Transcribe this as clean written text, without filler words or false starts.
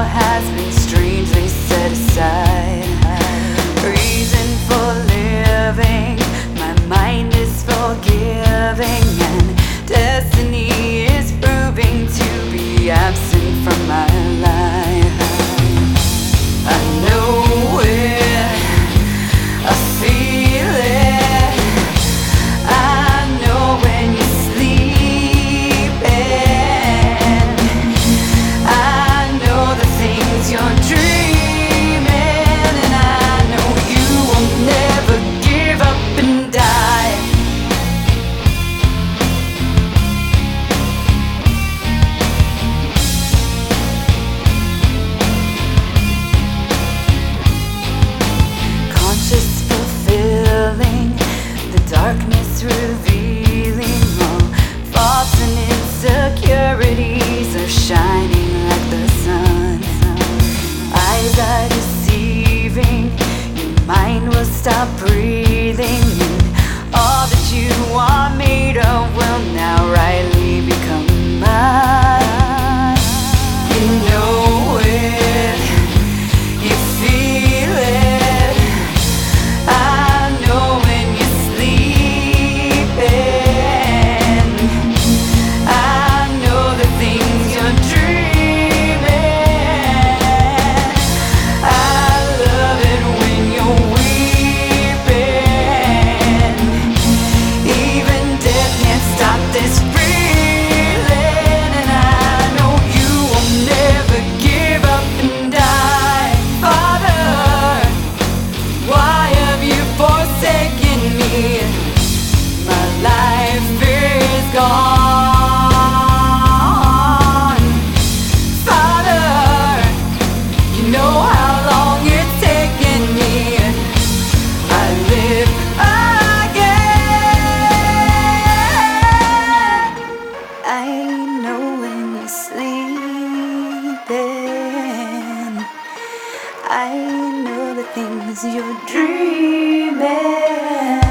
has been strangely set aside. Reason for living, my mind is forgiving, and destiny is proving to be absent from my life. I know it, I feel it, I know when you're sleeping, I know the things you're dreaming, and I know you will never give up and die. Conscious fulfilling, the darkness revealing, all faults and insecurities are shining like the sun. Eyes are deceiving, your mind will stop breathing, and all that you are made of will now rightly become mine. You know it, you feel it, I know when you're sleeping, I know the things you're dreaming, I love it when you're weeping. Even death can't stop this feeling, and I know you will never give up and die. Father, why have you forsaken me? My life is gone. Father, you know how long it's taken me. I live again. I know when you're sleeping, I know the things you're dreaming.